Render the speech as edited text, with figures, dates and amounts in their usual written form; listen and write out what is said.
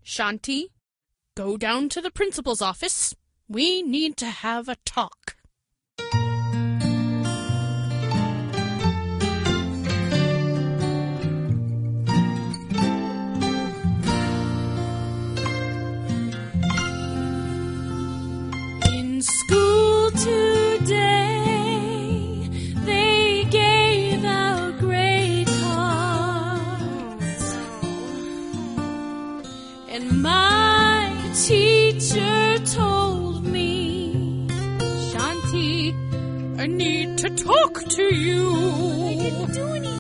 Shanti, go down to the principal's office. We need to have a talk. In school today, they gave out grade cards, and my teacher told me, Shanti, I need to talk to you.